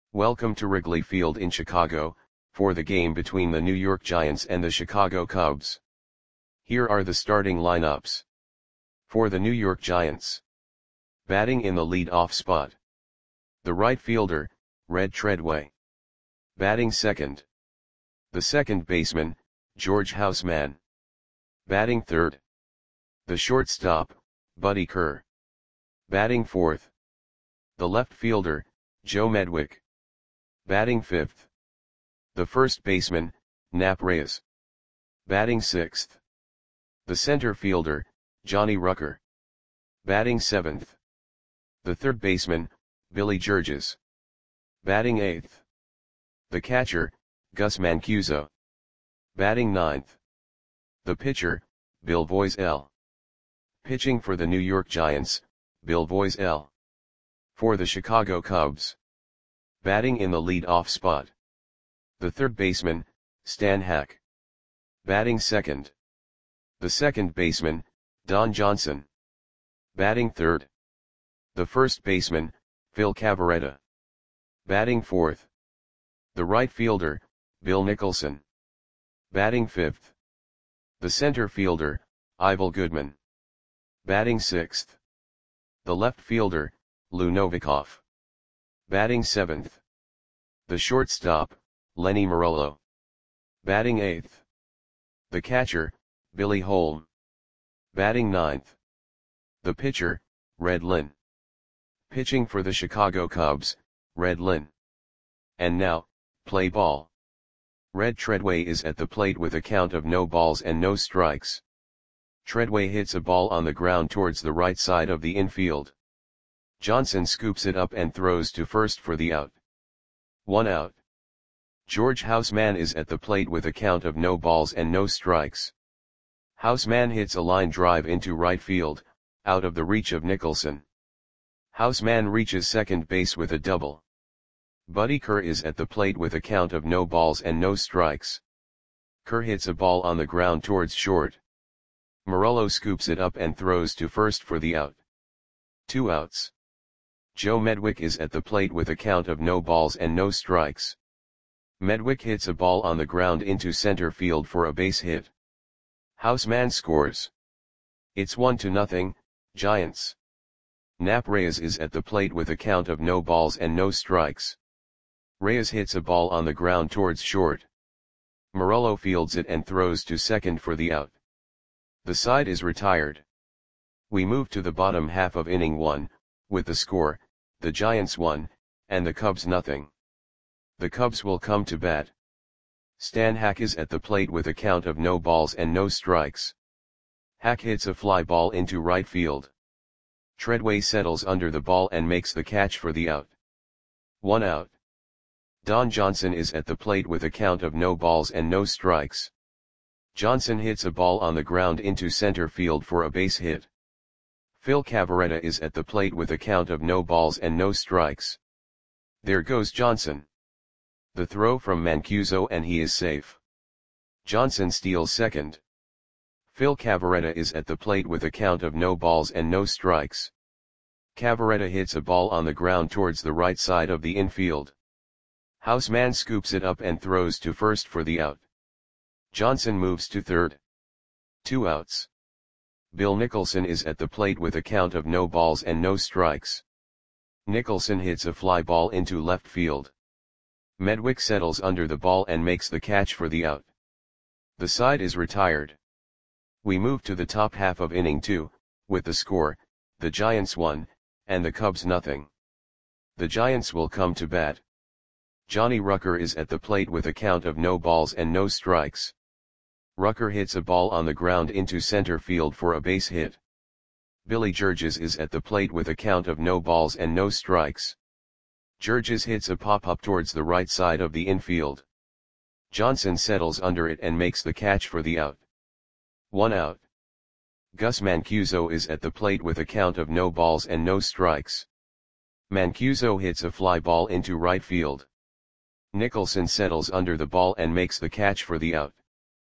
Welcome to Wrigley Field in Chicago, for the game between the New York Giants and the Chicago Cubs. Here are the starting lineups. For the New York Giants. Batting in the lead-off spot. The right fielder, Red Treadway. Batting second. The second baseman, George Houseman. Batting third. The shortstop, Buddy Kerr. Batting fourth. The left fielder, Joe Medwick. Batting fifth. The first baseman, Nap Reyes. Batting sixth. The center fielder, Johnny Rucker. Batting seventh. The third baseman, Billy Georges. Batting eighth. The catcher, Gus Mancuso. Batting ninth. The pitcher, Bill Voiselle. Pitching for the New York Giants, Bill Voiselle. For the Chicago Cubs. Batting in the lead-off spot. The third baseman, Stan Hack. Batting second. The second baseman, Don Johnson. Batting third. The first baseman, Phil Cavarretta. Batting fourth. The right fielder, Bill Nicholson. Batting fifth. The center fielder, Ivel Goodman. Batting sixth. The left fielder, Lou Novikov. Batting seventh. The shortstop, Lenny Marolo. Batting eighth. The catcher, Billy Holm. Batting ninth. The pitcher, Red Lynn. Pitching for the Chicago Cubs, Red Lynn. And now, play ball. Red Treadway is at the plate with a count of no balls and no strikes. Treadway hits a ball on the ground towards the right side of the infield. Johnson scoops it up and throws to first for the out. 1 out. George Houseman is at the plate with a count of no balls and no strikes. Houseman hits a line drive into right field, out of the reach of Nicholson. Houseman reaches second base with a double. Buddy Kerr is at the plate with a count of no balls and no strikes. Kerr hits a ball on the ground towards short. Marolo scoops it up and throws to first for the out. 2 outs. Joe Medwick is at the plate with a count of no balls and no strikes. Medwick hits a ball on the ground into center field for a base hit. Houseman scores. It's 1-0, Giants. Nap Reyes is at the plate with a count of no balls and no strikes. Reyes hits a ball on the ground towards short. Marolo fields it and throws to second for the out. The side is retired. We move to the bottom half of inning 1, with the score, the Giants 1, and the Cubs 0. The Cubs will come to bat. Stan Hack is at the plate with a count of no balls and no strikes. Hack hits a fly ball into right field. Treadway settles under the ball and makes the catch for the out. 1 out. Don Johnson is at the plate with a count of no balls and no strikes. Johnson hits a ball on the ground into center field for a base hit. Phil Cavarretta is at the plate with a count of no balls and no strikes. There goes Johnson. The throw from Mancuso and he is safe. Johnson steals second. Phil Cavarretta is at the plate with a count of no balls and no strikes. Cavarretta hits a ball on the ground towards the right side of the infield. Houseman scoops it up and throws to first for the out. Johnson moves to third. 2 outs. Bill Nicholson is at the plate with a count of no balls and no strikes. Nicholson hits a fly ball into left field. Medwick settles under the ball and makes the catch for the out. The side is retired. We move to the top half of inning 2, with the score, the Giants 1, and the Cubs 0. The Giants will come to bat. Johnny Rucker is at the plate with a count of no balls and no strikes. Rucker hits a ball on the ground into center field for a base hit. Billy Georges is at the plate with a count of no balls and no strikes. Georges hits a pop-up towards the right side of the infield. Johnson settles under it and makes the catch for the out. 1 out. Gus Mancuso is at the plate with a count of no balls and no strikes. Mancuso hits a fly ball into right field. Nicholson settles under the ball and makes the catch for the out.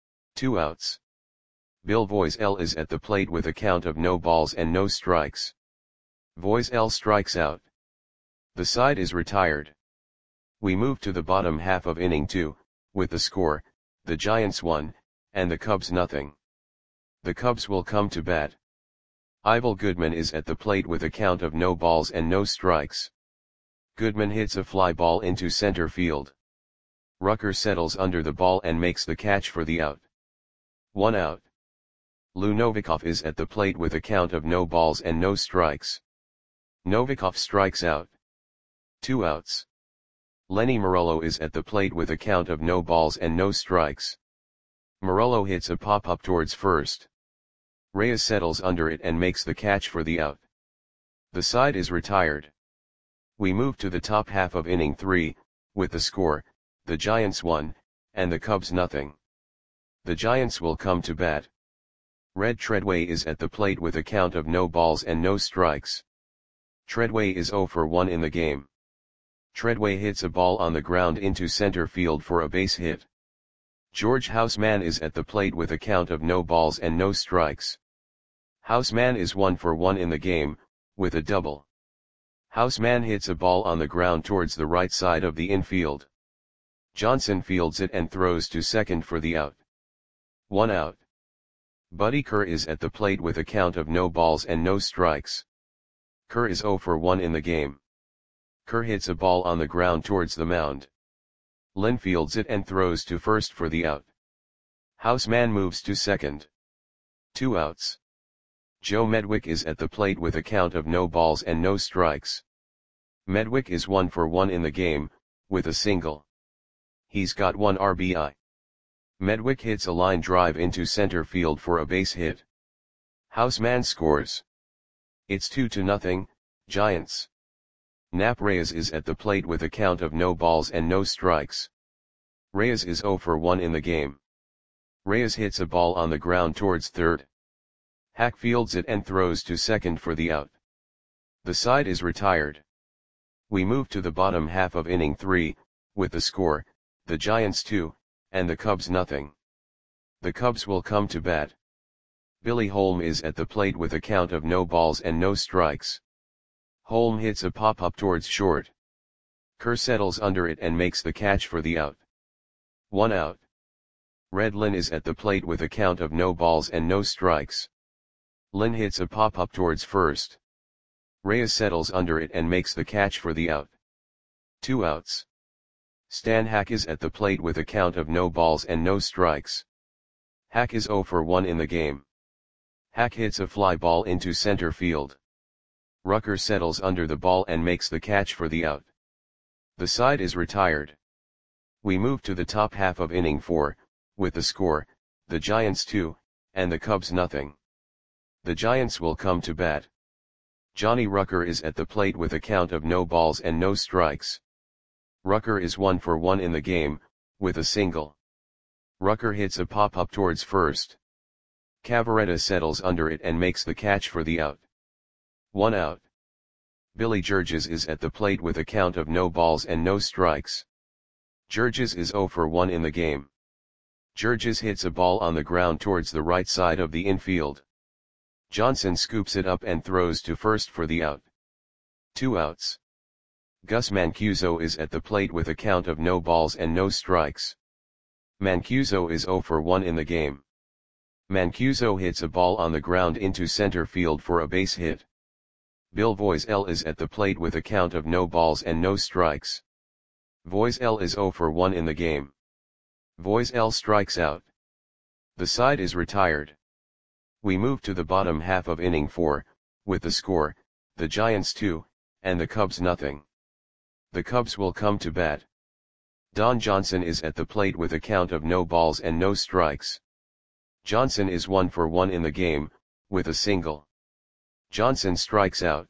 2 outs. Bill Voiselle is at the plate with a count of no balls and no strikes. Voiselle strikes out. The side is retired. We move to the bottom half of inning 2, with the score, the Giants 1, and the Cubs nothing. The Cubs will come to bat. Ivel Goodman is at the plate with a count of no balls and no strikes. Goodman hits a fly ball into center field. Rucker settles under the ball and makes the catch for the out. 1 out. Lou Novikov is at the plate with a count of no balls and no strikes. Novikov strikes out. 2 outs. Lenny Morello is at the plate with a count of no balls and no strikes. Morello hits a pop-up towards first. Reyes settles under it and makes the catch for the out. The side is retired. We move to the top half of inning 3, with the score, the Giants 1, and the Cubs nothing. The Giants will come to bat. Red Treadway is at the plate with a count of no balls and no strikes. Treadway is 0 for 1 in the game. Treadway hits a ball on the ground into center field for a base hit. George Houseman is at the plate with a count of no balls and no strikes. Houseman is 1 for 1 in the game, with a double. Houseman hits a ball on the ground towards the right side of the infield. Johnson fields it and throws to second for the out. 1 out. Buddy Kerr is at the plate with a count of no balls and no strikes. Kerr is 0 for 1 in the game. Kerr hits a ball on the ground towards the mound. Lynn fields it and throws to first for the out. Houseman moves to second. 2 outs. Joe Medwick is at the plate with a count of no balls and no strikes. Medwick is 1 for 1 in the game, with a single. He's got 1 RBI. Medwick hits a line drive into center field for a base hit. Houseman scores. It's 2-0, Giants. Nap Reyes is at the plate with a count of no balls and no strikes. Reyes is 0 for 1 in the game. Reyes hits a ball on the ground towards third. Hack fields it and throws to second for the out. The side is retired. We move to the bottom half of inning 3, with the score, the Giants 2, and the Cubs nothing. The Cubs will come to bat. Billy Holm is at the plate with a count of no balls and no strikes. Holm hits a pop-up towards short. Kerr settles under it and makes the catch for the out. 1 out. Red Lynn is at the plate with a count of no balls and no strikes. Lynn hits a pop-up towards first. Reyes settles under it and makes the catch for the out. 2 outs. Stan Hack is at the plate with a count of no balls and no strikes. Hack is 0 for 1 in the game. Hack hits a fly ball into center field. Rucker settles under the ball and makes the catch for the out. The side is retired. We move to the top half of inning 4, with the score, the Giants 2, and the Cubs nothing. The Giants will come to bat. Johnny Rucker is at the plate with a count of no balls and no strikes. Rucker is 1 for 1 in the game, with a single. Rucker hits a pop-up towards first. Cavaretta settles under it and makes the catch for the out. 1 out. Billy Georges is at the plate with a count of no balls and no strikes. Georges is 0 for 1 in the game. Georges hits a ball on the ground towards the right side of the infield. Johnson scoops it up and throws to first for the out. 2 outs. Gus Mancuso is at the plate with a count of no balls and no strikes. Mancuso is 0 for 1 in the game. Mancuso hits a ball on the ground into center field for a base hit. Bill Voiselle is at the plate with a count of no balls and no strikes. Voiselle is 0 for 1 in the game. Voiselle strikes out. The side is retired. We move to the bottom half of inning 4, with the score, the Giants 2, and the Cubs nothing. The Cubs will come to bat. Don Johnson is at the plate with a count of no balls and no strikes. Johnson is 1 for 1 in the game, with a single. Johnson strikes out.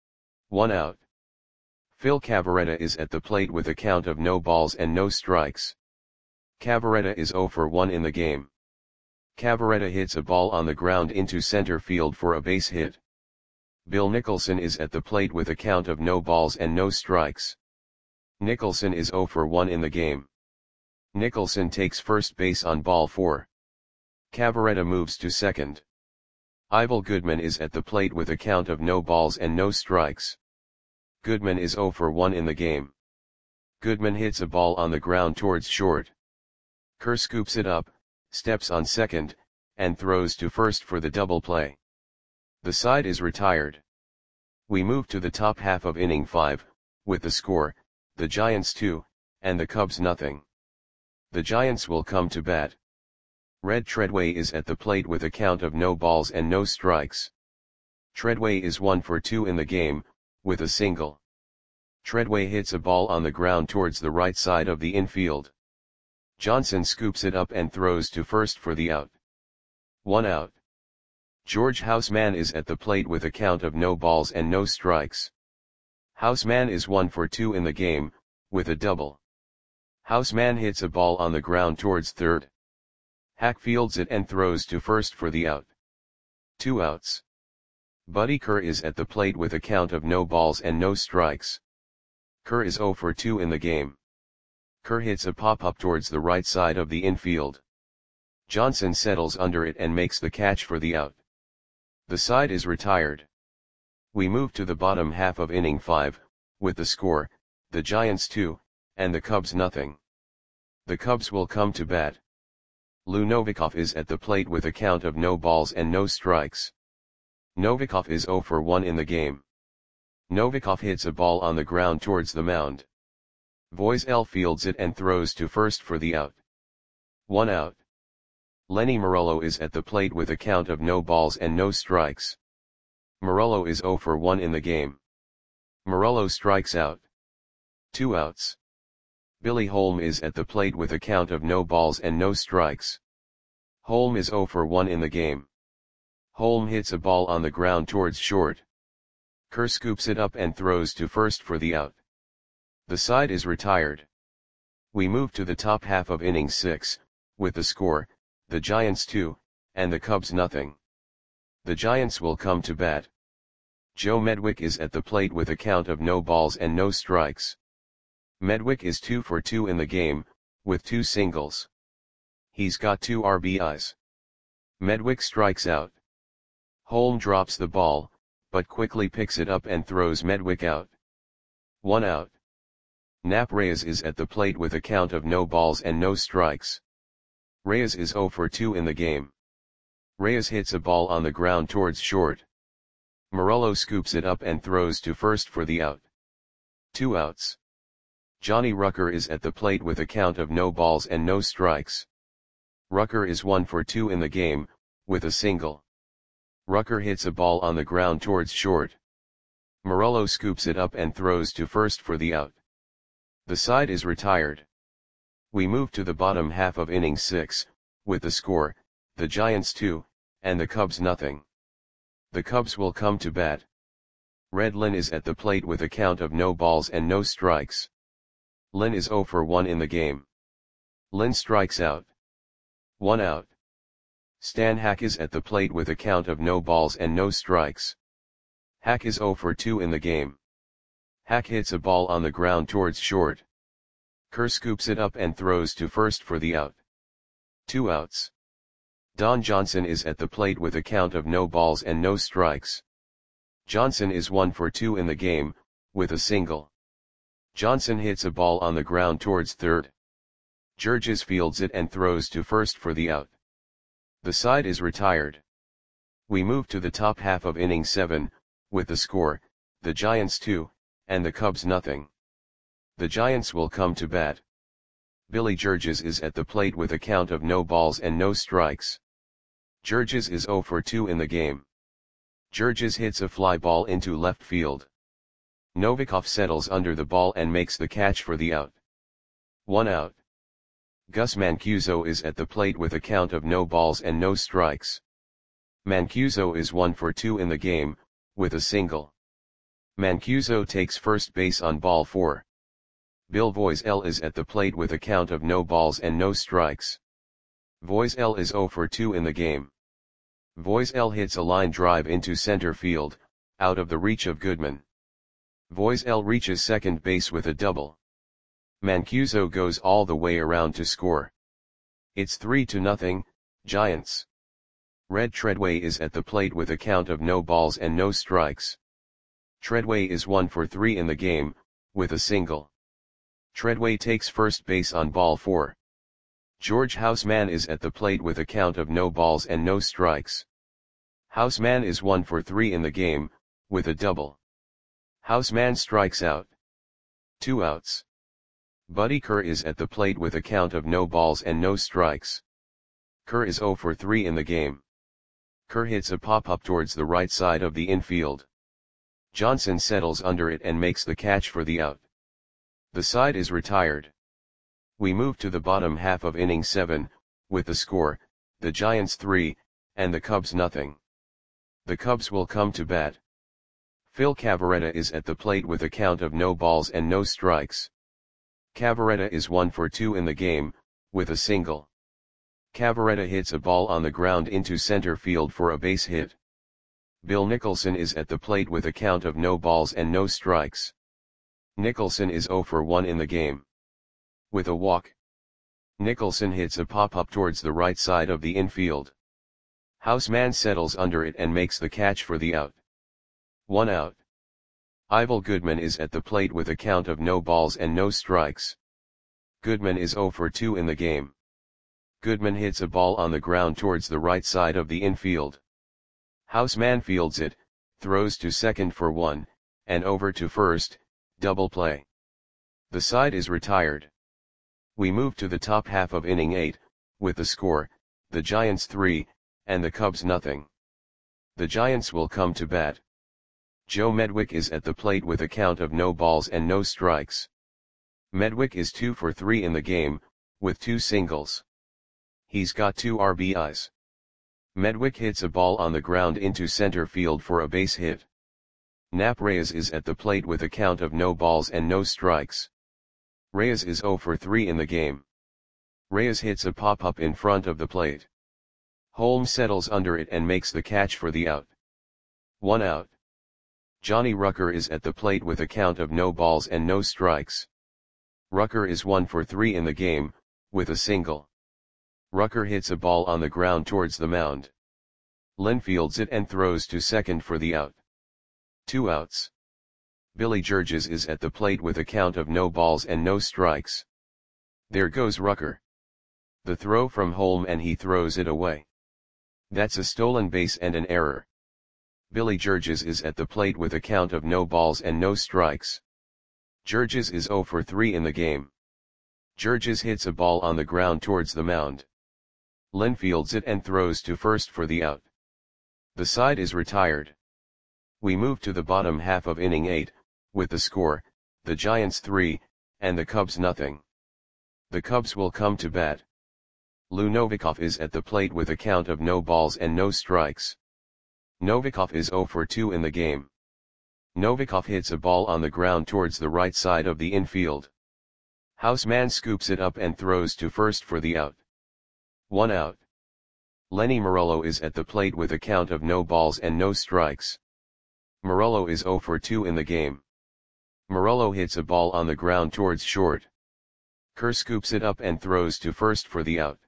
1 out. Phil Cavaretta is at the plate with a count of no balls and no strikes. Cavaretta is 0 for 1 in the game. Cavaretta hits a ball on the ground into center field for a base hit. Bill Nicholson is at the plate with a count of no balls and no strikes. Nicholson is 0 for 1 in the game. Nicholson takes first base on ball 4. Cavaretta moves to second. Ivel Goodman is at the plate with a count of no balls and no strikes. Goodman is 0 for 1 in the game. Goodman hits a ball on the ground towards short. Kerr scoops it up, steps on second, and throws to first for the double play. The side is retired. We move to the top half of inning 5, with the score, the Giants 2, and the Cubs nothing. The Giants will come to bat. Red Treadway is at the plate with a count of no balls and no strikes. Treadway is 1 for 2 in the game, with a single. Treadway hits a ball on the ground towards the right side of the infield. Johnson scoops it up and throws to first for the out. 1 out. George Houseman is at the plate with a count of no balls and no strikes. Houseman is 1 for 2 in the game, with a double. Houseman hits a ball on the ground towards third. Hack fields it and throws to first for the out. 2 outs. Buddy Kerr is at the plate with a count of no balls and no strikes. Kerr is 0 for 2 in the game. Kerr hits a pop-up towards the right side of the infield. Johnson settles under it and makes the catch for the out. The side is retired. We move to the bottom half of inning 5, with the score, the Giants 2, and the Cubs nothing. The Cubs will come to bat. Lou Novikov is at the plate with a count of no balls and no strikes. Novikov is 0 for 1 in the game. Novikov hits a ball on the ground towards the mound. Voisel fields it and throws to first for the out. 1 out. Lenny Morello is at the plate with a count of no balls and no strikes. Morello is 0 for 1 in the game. Morello strikes out. 2 outs. Billy Holm is at the plate with a count of no balls and no strikes. Holm is 0 for 1 in the game. Holm hits a ball on the ground towards short. Kerr scoops it up and throws to first for the out. The side is retired. We move to the top half of inning 6, with the score, the Giants 2, and the Cubs nothing. The Giants will come to bat. Joe Medwick is at the plate with a count of no balls and no strikes. Medwick is 2 for 2 in the game, with 2 singles. He's got 2 RBIs. Medwick strikes out. Holm drops the ball, but quickly picks it up and throws Medwick out. 1 out. Nap Reyes is at the plate with a count of no balls and no strikes. Reyes is 0 for 2 in the game. Reyes hits a ball on the ground towards short. Morello scoops it up and throws to first for the out. 2 outs. Johnny Rucker is at the plate with a count of no balls and no strikes. Rucker is 1 for 2 in the game, with a single. Rucker hits a ball on the ground towards short. Morello scoops it up and throws to first for the out. The side is retired. We move to the bottom half of inning 6, with the score, the Giants 2, and the Cubs nothing. The Cubs will come to bat. Red Lynn is at the plate with a count of no balls and no strikes. Lynn is 0 for 1 in the game. Lynn strikes out. 1 out. Stan Hack is at the plate with a count of no balls and no strikes. Hack is 0 for 2 in the game. Hack hits a ball on the ground towards short. Kerr scoops it up and throws to first for the out. 2 outs. Don Johnson is at the plate with a count of no balls and no strikes. Johnson is 1 for 2 in the game, with a single. Johnson hits a ball on the ground towards third. Georges fields it and throws to first for the out. The side is retired. We move to the top half of inning 7, with the score, the Giants 2, and the Cubs nothing. The Giants will come to bat. Billy Georges is at the plate with a count of no balls and no strikes. Georges is 0 for 2 in the game. Georges hits a fly ball into left field. Novikov settles under the ball and makes the catch for the out. 1 out. Gus Mancuso is at the plate with a count of no balls and no strikes. Mancuso is 1 for 2 in the game, with a single. Mancuso takes first base on ball 4. Bill Voisel is at the plate with a count of no balls and no strikes. Voisel is 0 for 2 in the game. Voisel hits a line drive into center field, out of the reach of Goodman. Voisel reaches second base with a double. Mancuso goes all the way around to score. It's 3-0, Giants. Red Treadway is at the plate with a count of no balls and no strikes. Treadway is 1 for 3 in the game, with a single. Treadway takes first base on ball 4. George Houseman is at the plate with a count of no balls and no strikes. Houseman is 1 for 3 in the game, with a double. Houseman strikes out. 2 outs. Buddy Kerr is at the plate with a count of no balls and no strikes. Kerr is 0 for 3 in the game. Kerr hits a pop-up towards the right side of the infield. Johnson settles under it and makes the catch for the out. The side is retired. We move to the bottom half of inning 7, with the score, the Giants 3, and the Cubs nothing. The Cubs will come to bat. Phil Cavarretta is at the plate with a count of no balls and no strikes. Cavarretta is 1 for 2 in the game, with a single. Cavarretta hits a ball on the ground into center field for a base hit. Bill Nicholson is at the plate with a count of no balls and no strikes. Nicholson is 0 for 1 in the game. With a walk. Nicholson hits a pop-up towards the right side of the infield. Houseman settles under it and makes the catch for the out. 1 out. Ivel Goodman is at the plate with a count of no balls and no strikes. Goodman is 0 for 2 in the game. Goodman hits a ball on the ground towards the right side of the infield. Houseman fields it, throws to second for 1, and over to first, double play. The side is retired. We move to the top half of inning 8, with the score, the Giants 3, and the Cubs nothing. The Giants will come to bat. Joe Medwick is at the plate with a count of no balls and no strikes. Medwick is 2 for 3 in the game, with 2 singles. He's got 2 RBIs. Medwick hits a ball on the ground into center field for a base hit. Nap Reyes is at the plate with a count of no balls and no strikes. Reyes is 0 for 3 in the game. Reyes hits a pop-up in front of the plate. Holmes settles under it and makes the catch for the out. 1 out. Johnny Rucker is at the plate with a count of no balls and no strikes. Rucker is 1 for 3 in the game, with a single. Rucker hits a ball on the ground towards the mound. Lynn fields it and throws to second for the out. 2 outs. Billy Georges is at the plate with a count of no balls and no strikes. There goes Rucker. The throw from Holm and he throws it away. That's a stolen base and an error. Billy Georges is at the plate with a count of no balls and no strikes. Georges is 0 for 3 in the game. Georges hits a ball on the ground towards the mound. Lynn fields it and throws to first for the out. The side is retired. We move to the bottom half of inning 8, with the score, the Giants 3, and the Cubs nothing. The Cubs will come to bat. Lou Novikov is at the plate with a count of no balls and no strikes. Novikov is 0 for 2 in the game. Novikov hits a ball on the ground towards the right side of the infield. Houseman scoops it up and throws to first for the out. 1 out. Lenny Morello is at the plate with a count of no balls and no strikes. Morello is 0 for 2 in the game. Morello hits a ball on the ground towards short. Kerr scoops it up and throws to first for the out.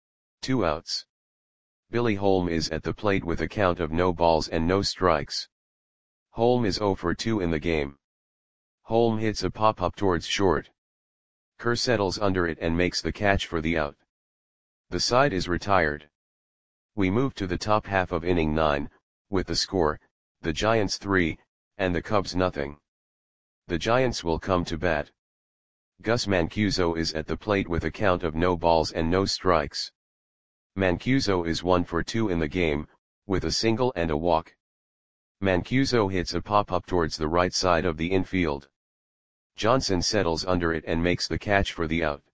2 outs. Billy Holm is at the plate with a count of no balls and no strikes. Holm is 0 for 2 in the game. Holm hits a pop-up towards short. Kerr settles under it and makes the catch for the out. The side is retired. We move to the top half of inning 9, with the score, the Giants 3, and the Cubs nothing. The Giants will come to bat. Gus Mancuso is at the plate with a count of no balls and no strikes. Mancuso is 1 for 2 in the game, with a single and a walk. Mancuso hits a pop-up towards the right side of the infield. Johnson settles under it and makes the catch for the out.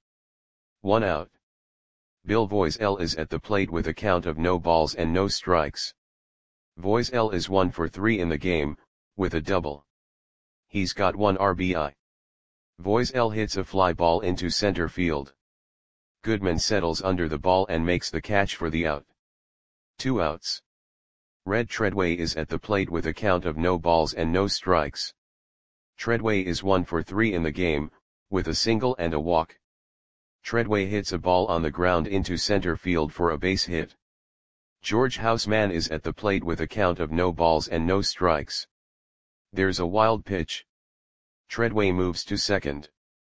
1 out. Bill Voiselle is at the plate with a count of no balls and no strikes. Voiselle is 1 for 3 in the game, with a double. He's got 1 RBI. Voiselle hits a fly ball into center field. Goodman settles under the ball and makes the catch for the out. 2 outs. Red Treadway is at the plate with a count of no balls and no strikes. Treadway is 1 for 3 in the game, with a single and a walk. Treadway hits a ball on the ground into center field for a base hit. George Houseman is at the plate with a count of no balls and no strikes. There's a wild pitch. Treadway moves to second.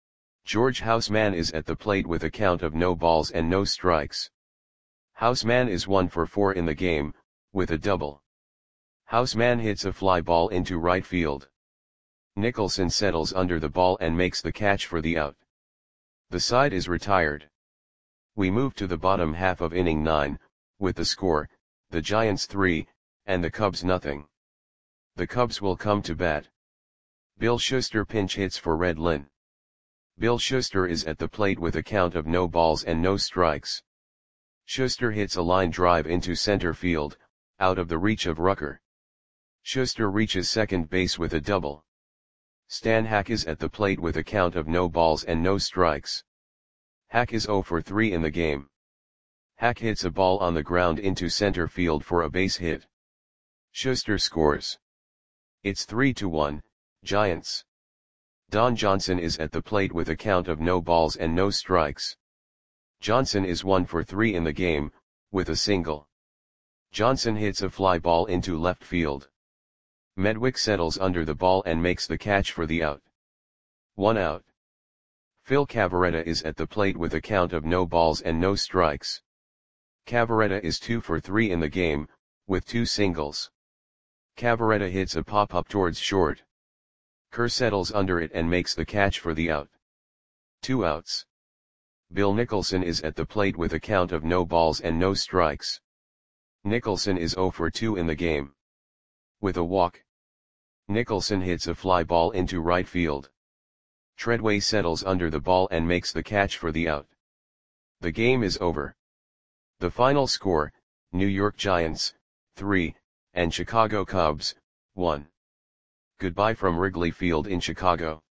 George Houseman is at the plate with a count of no balls and no strikes. Houseman is 1 for 4 in the game, with a double. Houseman hits a fly ball into right field. Nicholson settles under the ball and makes the catch for the out. The side is retired. We move to the bottom half of inning 9, with the score, the Giants 3, and the Cubs nothing. The Cubs will come to bat. Bill Schuster pinch hits for Red Lynn. Bill Schuster is at the plate with a count of no balls and no strikes. Schuster hits a line drive into center field, out of the reach of Rucker. Schuster reaches second base with a double. Stan Hack is at the plate with a count of no balls and no strikes. Hack is 0 for 3 in the game. Hack hits a ball on the ground into center field for a base hit. Schuster scores. It's 3-1, Giants. Don Johnson is at the plate with a count of no balls and no strikes. Johnson is 1 for 3 in the game, with a single. Johnson hits a fly ball into left field. Medwick settles under the ball and makes the catch for the out. 1 out. Phil Cavarretta is at the plate with a count of no balls and no strikes. Cavarretta is 2 for 3 in the game, with 2 singles. Cavarretta hits a pop-up towards short. Kerr settles under it and makes the catch for the out. 2 outs. Bill Nicholson is at the plate with a count of no balls and no strikes. Nicholson is 0 for 2 in the game. With a walk. Nicholson hits a fly ball into right field. Treadway settles under the ball and makes the catch for the out. The game is over. The final score, New York Giants, 3, and Chicago Cubs, 1. Goodbye from Wrigley Field in Chicago.